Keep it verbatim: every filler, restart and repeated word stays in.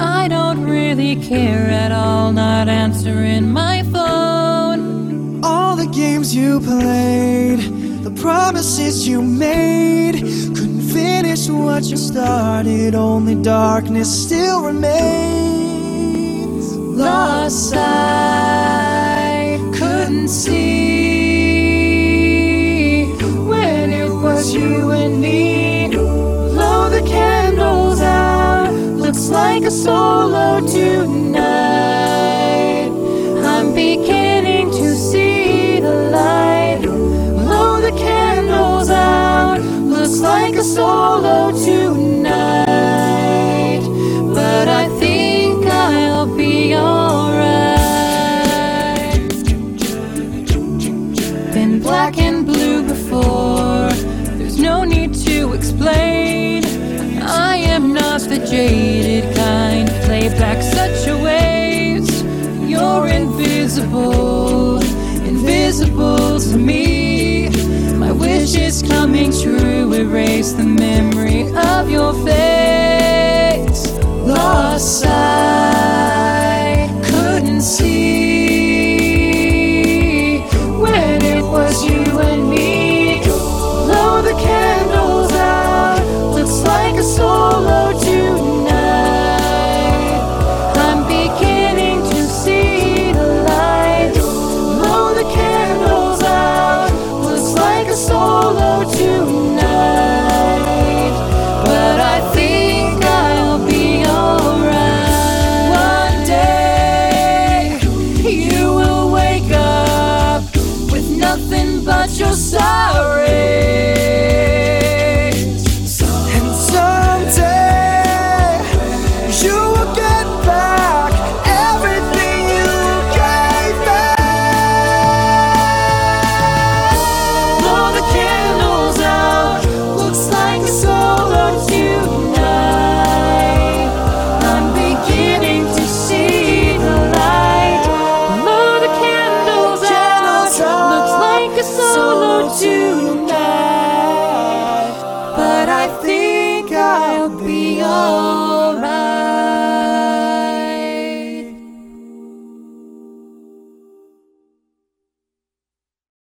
I don't really care at all, not answering my phone. All the games you played, the promises you made, couldn't finish what you started, only darkness still remains. Lost I couldn't see when it was you and me. Blow the candles out, looks like a solo tonight. I'm beginning to see the light. Blow the candles out, looks like a solo tonight. But I think I'll be alright. Been black and blue before, there's no need to explain. I am not the jaded kind, play back such a waste. You're invisible, invisible to me. My wish is coming true, erase the memory of your face. Lost sight.